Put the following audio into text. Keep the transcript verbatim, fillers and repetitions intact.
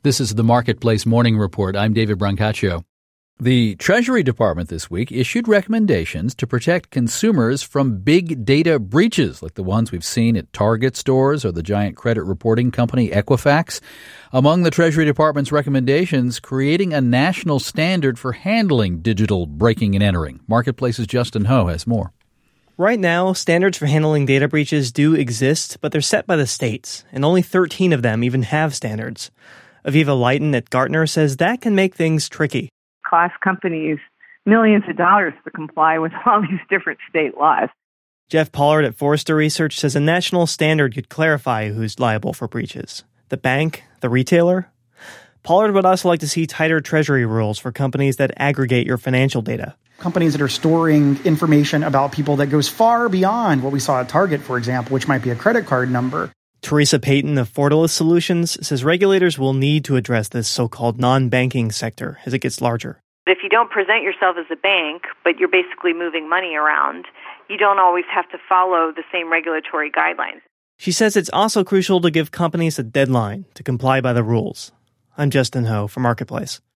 This is the Marketplace Morning Report. I'm David Brancaccio. The Treasury Department this week issued recommendations to protect consumers from big data breaches like the ones we've seen at Target stores or the giant credit reporting company Equifax. Among the Treasury Department's recommendations, creating a national standard for handling digital breaking and entering. Marketplace's Justin Ho has more. Right now, standards for handling data breaches do exist, but they're set by the states, and only thirteen of them even have standards. Aviva Lighton at Gartner says that can make things tricky. Cost companies millions of dollars to comply with all these different state laws. Jeff Pollard at Forrester Research says a national standard could clarify who's liable for breaches. The bank? The retailer? Pollard would also like to see tighter Treasury rules for companies that aggregate your financial data. Companies that are storing information about people that goes far beyond what we saw at Target, for example, which might be a credit card number. Teresa Payton of Fortalice Solutions says regulators will need to address this so-called non-banking sector as it gets larger. If you don't present yourself as a bank, but you're basically moving money around, you don't always have to follow the same regulatory guidelines. She says it's also crucial to give companies a deadline to comply by the rules. I'm Justin Ho for Marketplace.